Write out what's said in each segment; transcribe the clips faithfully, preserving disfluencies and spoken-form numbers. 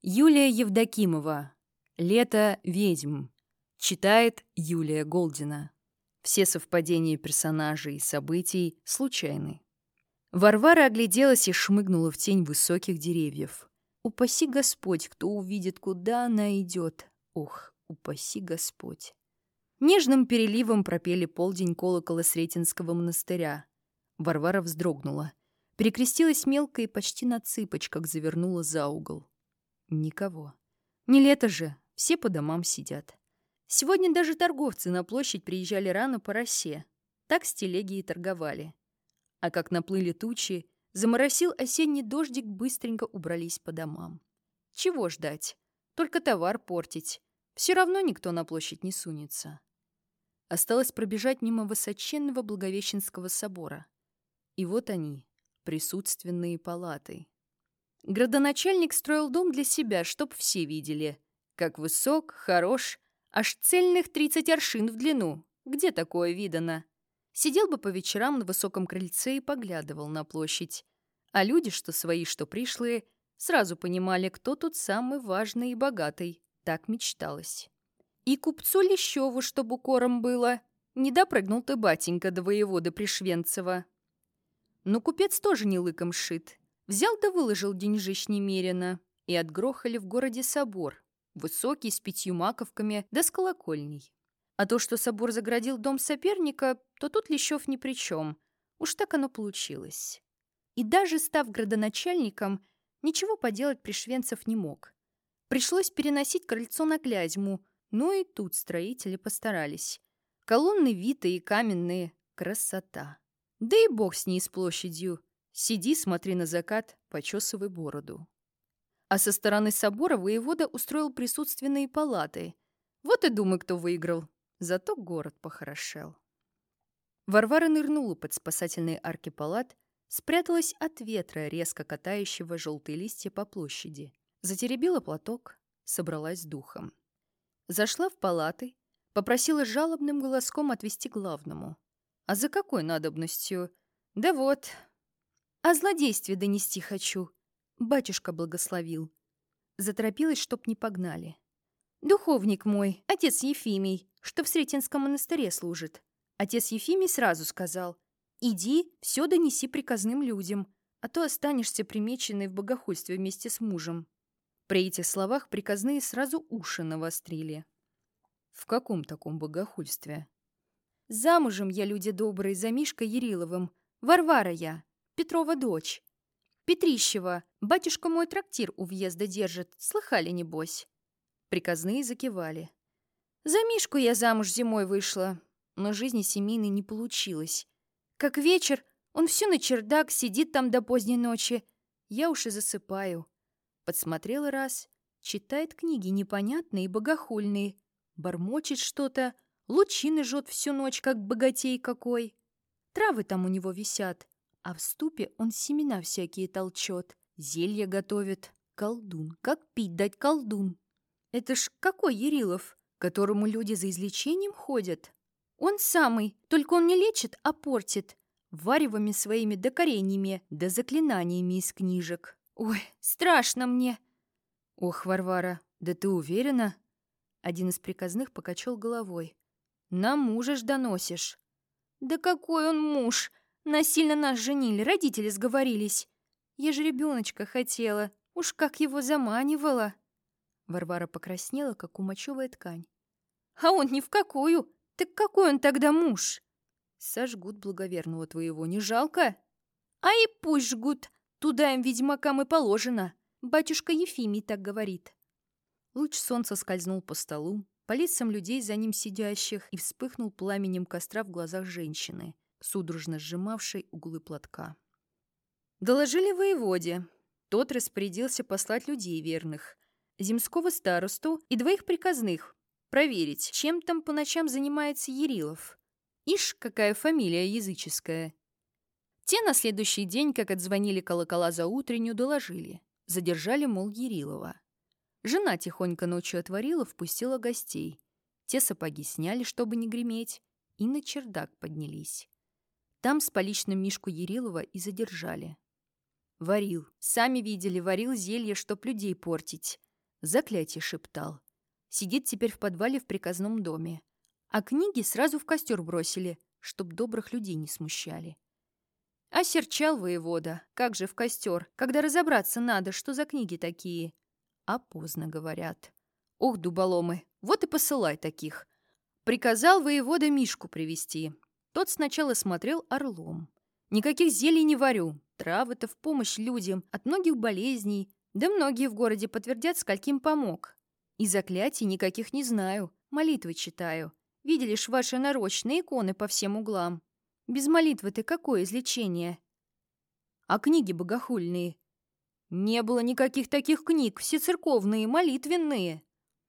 Юлия Евдокимова. «Лето ведьм». Читает Юлия Голдина. Все совпадения персонажей и событий случайны. Варвара огляделась и шмыгнула в тень высоких деревьев. Упаси Господь, кто увидит, куда она идет. Ох, упаси Господь. Нежным переливом пропели полдень колокола Сретенского монастыря. Варвара вздрогнула. Перекрестилась мелко и почти на цыпочках завернула за угол. Никого. Не лето же, все по домам сидят. Сегодня даже торговцы на площадь приезжали рано по росе. Так с телеги и торговали. А как наплыли тучи, заморосил осенний дождик, быстренько убрались по домам. Чего ждать? Только товар портить. Все равно никто на площадь не сунется. Осталось пробежать мимо высоченного Благовещенского собора. И вот они, присутственные палаты. Градоначальник строил дом для себя, чтоб все видели. Как высок, хорош, аж цельных тридцать аршин в длину. Где такое видано? Сидел бы по вечерам на высоком крыльце и поглядывал на площадь. А люди, что свои, что пришлые, сразу понимали, кто тут самый важный и богатый. Так мечталось. И купцу Лещеву, чтоб укором было. Не допрыгнул ты, батенька, до воевода Пришвенцева. Но купец тоже не лыком шит. Взял да выложил деньжищ немерено, и отгрохали в городе собор, высокий, с пятью маковками, да с колокольней. А то, что собор заградил дом соперника, то тут Лещев ни при чем. Уж так оно получилось. И даже став градоначальником, ничего поделать Пришвенцев не мог. Пришлось переносить крыльцо на Клязьму, но и тут строители постарались. Колонны витые и каменные — красота. Да и бог с ней, с площадью. Сиди, смотри на закат, почесывай бороду. А со стороны собора воевода устроил присутственные палаты. Вот и думай, кто выиграл. Зато город похорошел. Варвара нырнула под спасательные арки палат, спряталась от ветра, резко катающего желтые листья по площади. Затеребила платок, собралась с духом. Зашла в палаты, попросила жалобным голоском отвести главному. А за какой надобностью? Да вот... «О злодействе донести хочу. Батюшка благословил». Заторопилась, чтоб не погнали. «Духовник мой, отец Ефимий, что в Сретенском монастыре служит». Отец Ефимий сразу сказал: «Иди, все донеси приказным людям, а то останешься примеченной в богохульстве вместе с мужем». При этих словах приказные сразу уши навострили. «В каком таком богохульстве?» «Замужем я, люди добрые, за Мишкой Яриловым. Варвара я, Петрова дочь. Петрищева, батюшка мой трактир у въезда держит, слыхали, небось?» Приказные закивали. «За Мишку я замуж зимой вышла, но жизни семейной не получилось. Как вечер, он все на чердак, сидит там до поздней ночи. Я уж и засыпаю». Подсмотрела раз, читает книги непонятные и богохульные, бормочет что-то, лучины жжет всю ночь, как богатей какой. Травы там у него висят, а в ступе он семена всякие толчет, зелья готовит. Колдун, как пить дать колдун. Это ж какой Ярилов, которому люди за излечением ходят? Он самый, только он не лечит, а портит. Варевами своими да кореньями, да заклинаниями из книжек. Ой, страшно мне. Ох, Варвара, да ты уверена? Один из приказных покачал головой. На мужа ж доносишь. Да какой он муж? Насильно нас женили, родители сговорились. Я же ребеночка хотела, уж как его заманивала. Варвара покраснела, как умочевая ткань. А он ни в какую. Так какой он тогда муж? Сожгут благоверного твоего, не жалко? А и пусть жгут, туда им, ведьмакам, и положено. Батюшка Ефимий так говорит. Луч солнца скользнул по столу, по лицам людей, за ним сидящих, и вспыхнул пламенем костра в глазах женщины, судорожно сжимавшей углы платка. Доложили воеводе. Тот распорядился послать людей верных, земского старосту и двоих приказных, проверить, чем там по ночам занимается Ярилов. Ишь, какая фамилия языческая. Те на следующий день, как отзвонили колокола за утреннюю, доложили. Задержали, мол, Ярилова. Жена тихонько ночью отворила, впустила гостей. Те сапоги сняли, чтобы не греметь, и на чердак поднялись. Там с поличным Мишку Ярилова и задержали. Варил, сами видели, варил зелье, чтоб людей портить. заклятие шептал. Сидит теперь в подвале в приказном доме. А книги сразу в костер бросили, чтоб добрых людей не смущали. Осерчал воевода, как же в костер, когда разобраться надо, что за книги такие. А поздно, говорят. Ох, дуболомы, вот и посылай таких. Приказал воевода Мишку привести. Тот сначала смотрел орлом. Никаких зелий не варю, травы-то в помощь людям от многих болезней, да многие в городе подтвердят, скольким помог. И заклятий никаких не знаю, молитвы читаю. Видели ж ваши нарочные иконы по всем углам. Без молитвы-то какое излечение? А книги богохульные? Не было никаких таких книг, все церковные, молитвенные.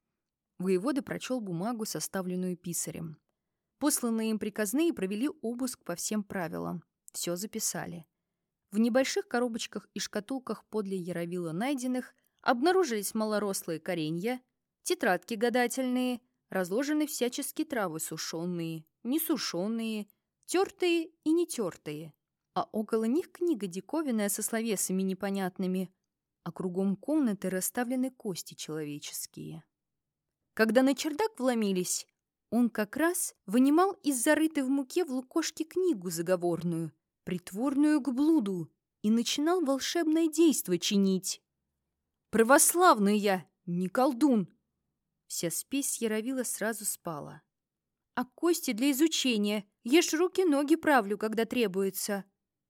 Воевода прочел бумагу, составленную писарем. Посланные им приказные провели обыск по всем правилам. Все записали. В небольших коробочках и шкатулках подле Яровила найденных обнаружились малорослые коренья, тетрадки гадательные, разложены всяческие травы сушеные, несушеные, тертые и нетертые, а около них книга диковинная со словесами непонятными, а кругом комнаты расставлены кости человеческие. Когда на чердак вломились, он как раз вынимал из зарытой в муке в лукошке книгу заговорную, притворную к блуду, и начинал волшебное действо чинить. «Православный я, не колдун!» Вся спесь Яровила сразу спала. «А кости для изучения, ешь руки-ноги правлю, когда требуется.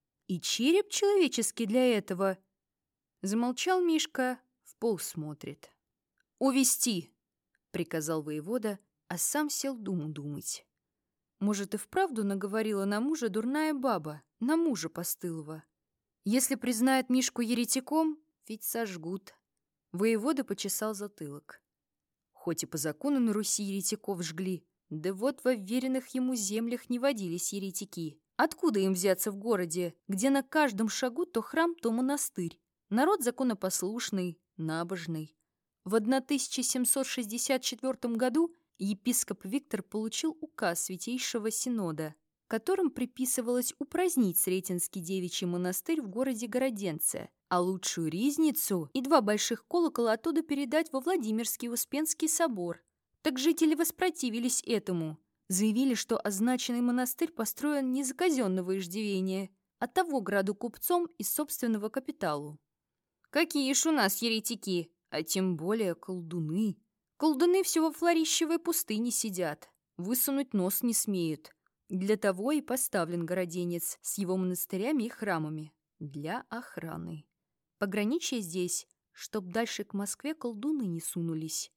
И череп человеческий для этого». Замолчал Мишка, в пол смотрит. «Увести!» — приказал воевода, а сам сел думу думать. Может, и вправду наговорила на мужа дурная баба, на мужа постылого. Если признают Мишку еретиком, ведь сожгут. Воевода почесал затылок. Хоть и по закону на Руси еретиков жгли, да вот во вверенных ему землях не водились еретики. Откуда им взяться в городе, где на каждом шагу то храм, то монастырь? Народ законопослушный, набожный. В тысяча семьсот шестьдесят четвёртом году епископ Виктор получил указ Святейшего Синода, которым приписывалось упразднить Сретенский девичий монастырь в городе Городенце, а лучшую ризницу и два больших колокола оттуда передать во Владимирский Успенский собор. Так жители воспротивились этому, заявили, что означенный монастырь построен не за казенного иждивения, а того граду купцом из собственного капиталу. Какие ж у нас еретики, а тем более колдуны. Колдуны всего в Флорищевой пустыне сидят, высунуть нос не смеют. Для того и поставлен Городенец с его монастырями и храмами. Для охраны. Пограничье здесь, чтоб дальше к Москве колдуны не сунулись.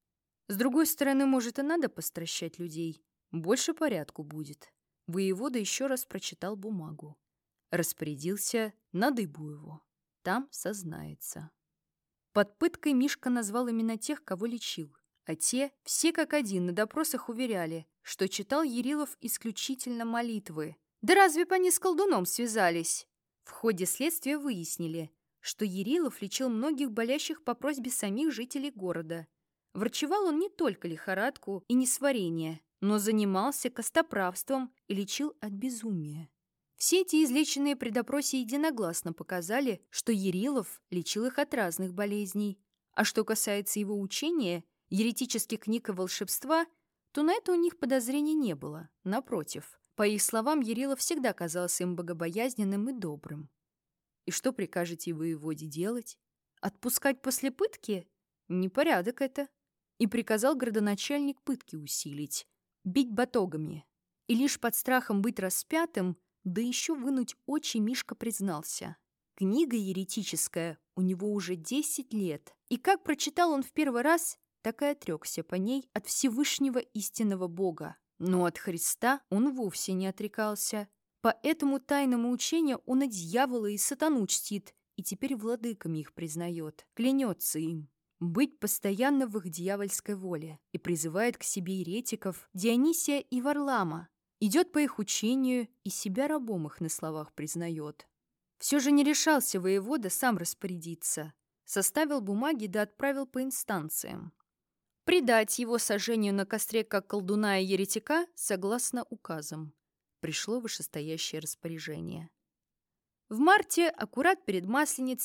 С другой стороны, может, и надо постращать людей. Больше порядку будет. Воевода еще раз прочитал бумагу. Распорядился на дыбу его. Там сознается. Под пыткой Мишка назвал имена тех, кого лечил, а те все как один на допросах уверяли, что читал Ярилов исключительно молитвы. Да разве по они с колдуном связались? В ходе следствия выяснили, что Ярилов лечил многих болящих по просьбе самих жителей города. Врачевал он не только лихорадку и несварение, но занимался костоправством и лечил от безумия. Все эти излеченные при допросе единогласно показали, что Ярилов лечил их от разных болезней. А что касается его учения, еретических книг и волшебства, то на это у них подозрений не было. Напротив, по их словам, Ярилов всегда казался им богобоязненным и добрым. И что прикажете воеводе делать? Отпускать после пытки? Непорядок это. И приказал градоначальник пытки усилить, бить батогами. И лишь под страхом быть распятым, да еще вынуть очи, Мишка признался. Книга еретическая у него уже десять лет. И как прочитал он в первый раз, так и отрекся по ней от Всевышнего истинного Бога. Но от Христа он вовсе не отрекался. По этому тайному учению он и дьявола, и сатану чтит, и теперь владыками их признает, клянется им быть постоянно в их дьявольской воле и призывает к себе еретиков Дионисия и Варлама, идет по их учению и себя рабом их на словах признает. Все же не решался воевода сам распорядиться, составил бумаги да отправил по инстанциям. Предать его сожжению на костре как колдуна и еретика согласно указам. Пришло вышестоящее распоряжение. В марте, аккурат перед Масленицей,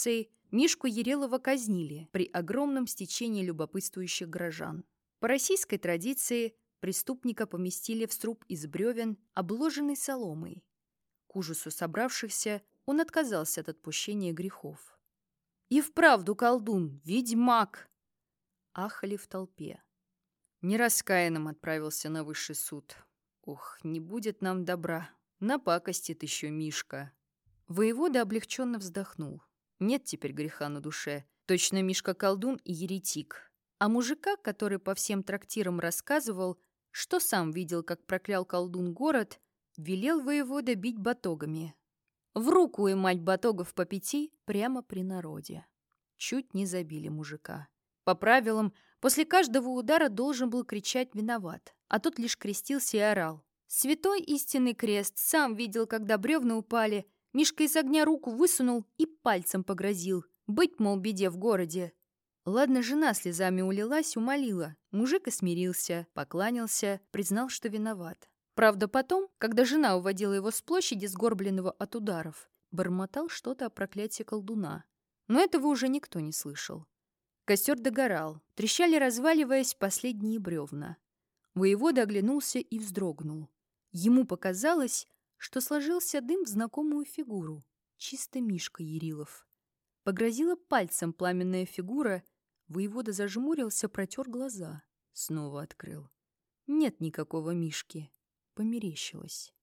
Мишку Ярилова казнили при огромном стечении любопытствующих горожан. По российской традиции преступника поместили в сруб из бревен, обложенный соломой. К ужасу собравшихся он отказался от отпущения грехов. «И вправду колдун, ведьмак!» Ахали в толпе. Нераскаянным отправился на высший суд. Ох, не будет нам добра, напакостит еще Мишка. Воевода облегченно вздохнул. Нет теперь греха на душе. Точно Мишка колдун и еретик. А мужика, который по всем трактирам рассказывал, что сам видел, как проклял колдун город, велел воевода бить батогами. В руку и мать батогов по пяти прямо при народе. Чуть не забили мужика. По правилам, после каждого удара должен был кричать «виноват», а тот лишь крестился и орал. Святой истинный крест сам видел, когда бревна упали. Мишка из огня руку высунул и пальцем погрозил. Быть, мол, беде в городе. Ладно, жена слезами улилась, умолила. Мужик и смирился, покланялся, признал, что виноват. Правда, потом, когда жена уводила его с площади, сгорбленного от ударов, бормотал что-то о проклятии колдуна. Но этого уже никто не слышал. Костер догорал, трещали, разваливаясь, последние бревна. Воевода оглянулся и вздрогнул. Ему показалось, что сложился дым в знакомую фигуру. Чисто Мишка Ярилов. Погрозила пальцем пламенная фигура. Воевода зажмурился, протер глаза. Снова открыл. Нет никакого Мишки. Померещилось.